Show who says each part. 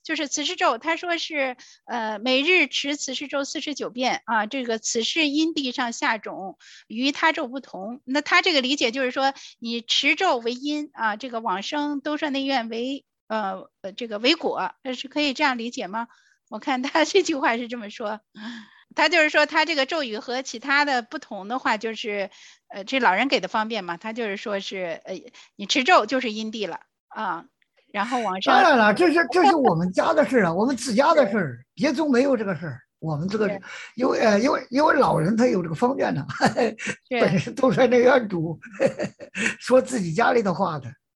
Speaker 1: 就是辞世咒，他说是每日持辞世咒49遍啊，这个此是因地上下种，与他咒不同。那他这个理解就是说，你持咒为因啊，这个往生兜率内院为这个为果，是可以这样理解吗？我看他这句话是这么说，他就是说他这个咒语和其他的不同的话，就是这老人给的方便嘛，他就是说是你持咒就是因地了啊，然后往生
Speaker 2: 当然了，这是我们家的事啊，我们自家的事
Speaker 1: 是
Speaker 2: 儿，别宗没有这个事儿。我们这个
Speaker 1: 是
Speaker 2: 因为老人他有这个方便呢，本
Speaker 1: 是
Speaker 2: 身都在那院主，说自己家里的话的。